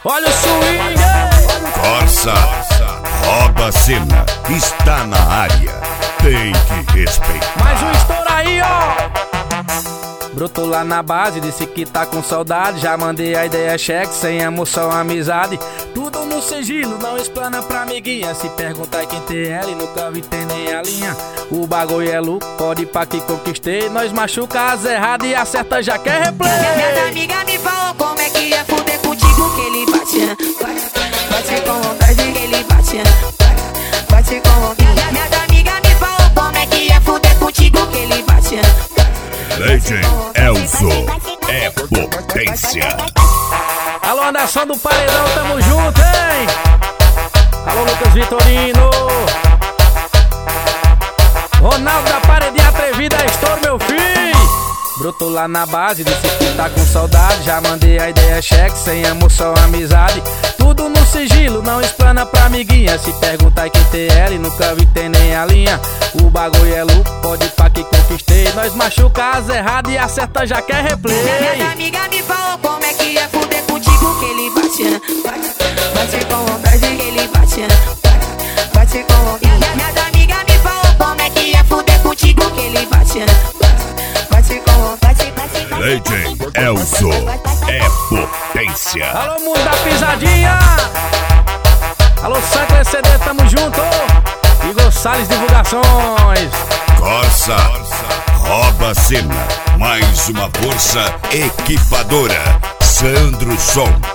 Olha o swing! Corsa, rouba a cena, está na área, tem que respeitar. Mais um estouro aí, ó! Brotou lá na base, disse que tá com saudade. Já mandei a ideia, cheque, sem emoção, amizade. Tudo no sigilo, não explana pra amiguinha. Se perguntar quem tem ela e nunca vi tem nem a linha. O bagulho é louco, pode ir pra que conquistei. Nós machuca as erradas e acerta já quer replay. Minha amiga me falou como é que ia fuder contigo. Que ele bate com vontade, que ele bate com vontade. Minha amiga me falou como é que ia fuder contigo. Que ele bate. Legend Elzo é potência. Alô, Anderson do Paredão, tamo junto, hein? Alô, Lucas Vitorino. Ronaldo da Paredinha Atrevida, estouro, meu filho. Brotou lá na base, disse que tá com saudade. Já mandei a ideia, cheque, sem emoção, amizade. Tudo no sigilo, não explana pra amiguinha. Se perguntar quem tem ela e nunca vi tem nem a linha. O bagulho é louco, pode ir pra que conquistei. Nós machuca as erradas e acerta já quer replay. Minha amiga me falou como é que ia fuder contigo. Que ele bate com vontade, que ele bate com vontade. Minha amiga me falou como é que ia fuder contigo. Que ele bate com vontade. Legend Elzo é potência. Alô, mundo da pisadinha. Alô, Santo CD, tamo junto. Igor Salles Divulgações. Corsa, rouba a cena, mais uma força equipadora. Sandro Som.